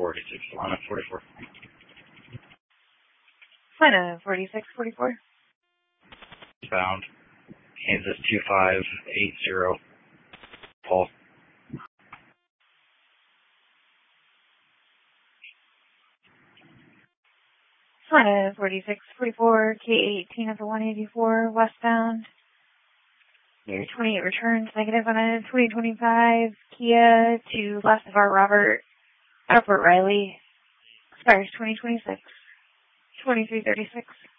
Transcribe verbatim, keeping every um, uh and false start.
forty-six, Lana forty-four. Lana forty-six forty-four. Bound. Kansas two five eight zero. Paul. Lana forty-six forty-four, K eighteen of the one eighty-four, westbound. Your twenty-eight returns, negative on a twenty twenty-five Kia to last of our Robert, Albert Riley. Expires twenty twenty-six. twenty-three thirty-six.